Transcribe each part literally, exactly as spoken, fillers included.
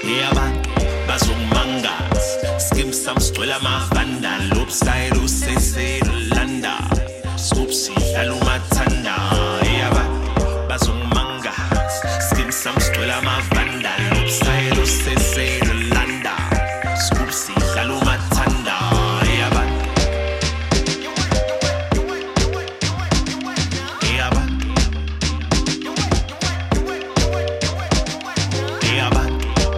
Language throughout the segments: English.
Hey abantu bazongimangaza skim sam sigcwele amavanda lopside usese landa scoop sidlala umathanda hey abantu bazongimangaza skim sam sigcwele amavanda lopside usese landa scoop sidlala umathanda hey abantu hey abantu hey abantu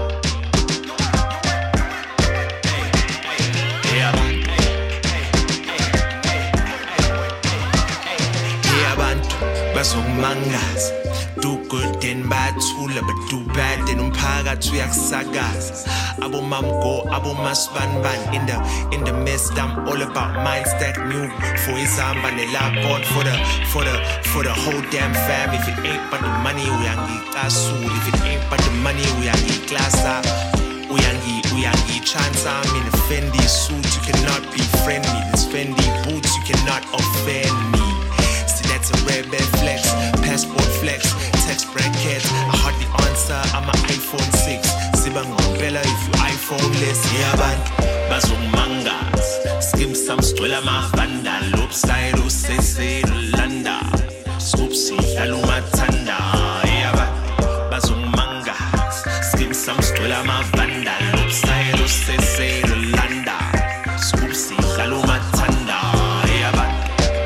bazongimangaza do good then bayathula but do bad then umphakathi uyakusakaza abomamgo abomasibanibani in the in the midst I'm all about mind stack new for izamba nelabon for the for the for the whole damn fam if it ain't but the money uyangicasula if it ain't but the money uyangiklasa uyangi uyangi chance I'm in a Fendi suit you cannot be friendly this Fendi boots you cannot offend me. That's a red bed flex, passport flex, text brackets. I hardly answer, I'm an iPhone six. Sibang Bella if you iPhone less. Yeah, abantu bazongimangaza skim sam sigcwele amavanda lopside usese landa scoop sidlala umathanda. Yeah, abantu bazongimangaza skim sam sigcwele amavanda lopside usese landa scoop sidlala umathanda. Yeah, abantu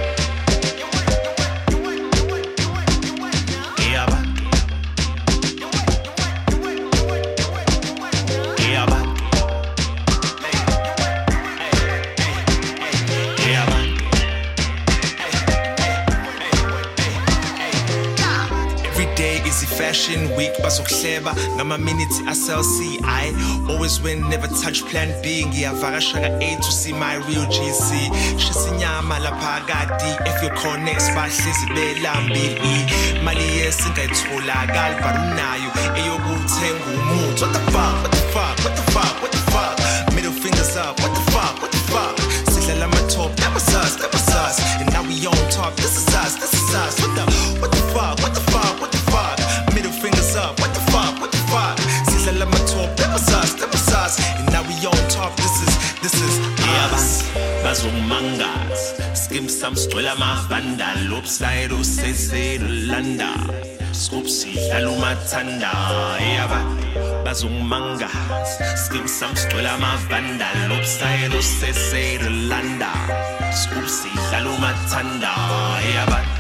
Fashion week bazokuhleba ngama minutes asel C I always win never touch plan B ngiyavakasha ka A to see my real G C shisinyama lapha kadi if you connect bahlezi belambili mali yesingayitholakali barunayo eyokuthenga umuntu. What the fuck what the fuck what the fuck what the fuck middle fingers up what the fuck what the fuck sidlala ama top that was us that was us and now we on top this is us this is us what the what the fuck what the fuck what the fuck middle fingers up what the fuck what the fuck sidlala ama top that was us that was us and now we on top this is this is us. Bazongimangaza skim sam sigcwele amavanda lopside usese landa scoop sidlala umathanda. Hey abantu bazongimangaza skim sam sigcwele amavanda lopside usese landa scoop sidlala umathanda. Hey abantu